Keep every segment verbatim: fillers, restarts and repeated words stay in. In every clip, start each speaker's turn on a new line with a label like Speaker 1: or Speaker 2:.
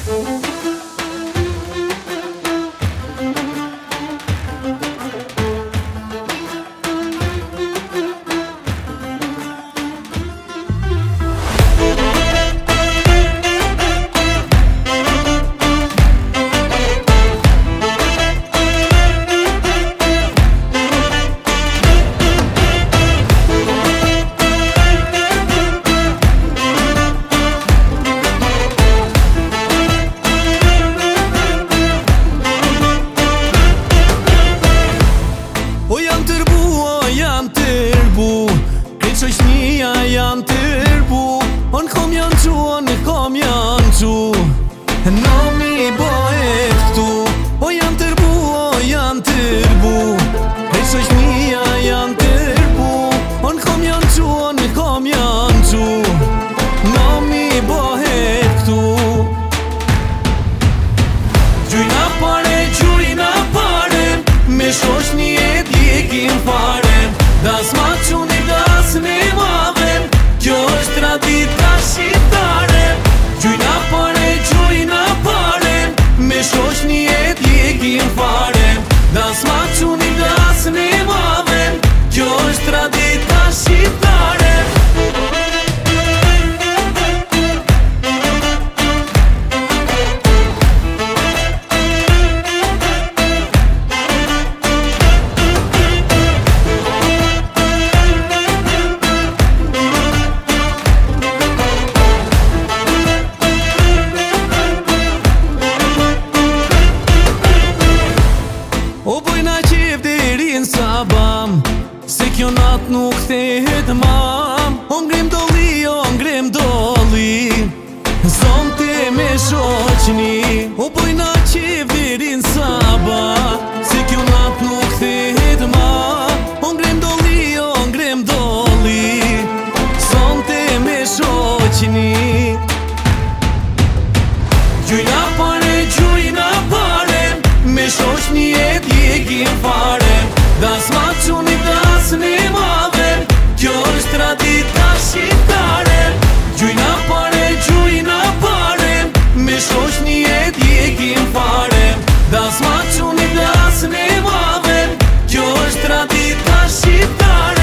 Speaker 1: Shoqënia janë tërbu, on kom janë qu, on kom janë qu, nomi bëhet këtu. O janë tërbu, o janë tërbu, e shoqënia janë tërbu, on kom janë qu, on kom janë qu, nomi bëhet këtu. Gjujna pare, gjujna pare, me shoqëni e t'jekim fare, das ma quni das me maven, kjo është tradita shqiptare. Gjujna pare, gjujna pare, me shoqëni e t'jekim fare, das ma quni das me maven, kjo është tradita shqiptare. O bojna qef derin sabam, se kjo nat nuk thehet mam. O ngrem dolli, o ngrem dolli, zonte me shoqni. O bojna qef derin sabam, se kjo nat nuk thehet mam. O ngrem dolli, o ngrem dolli, zonte me shoqni. Gjujna pare, gjujna pare, me shoqëni e t'jekim fare, das ma quni das me maven, kjo është tradita shqiptare. Gjujna pare, gjujna pare, me shoqëni e t'jekim fare, das ma quni das me maven, kjo është tradita shqiptare.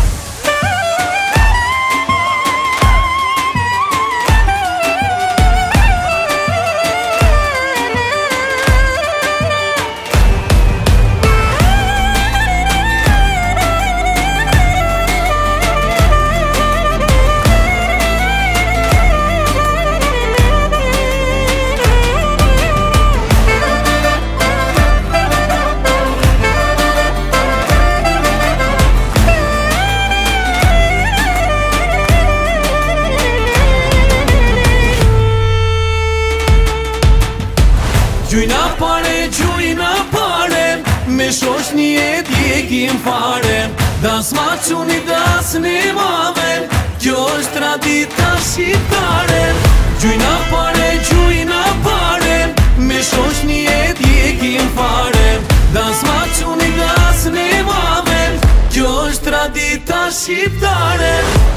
Speaker 1: Gjujna pare, gjujna pare, me shoqëni e t'jekim fare, das ma quni das me maven, kjo është tradita shqiptare. Gjujna pare, gjujna pare, me shoqëni e t'jekim fare, das ma quni das me maven, kjo është tradita shqiptare.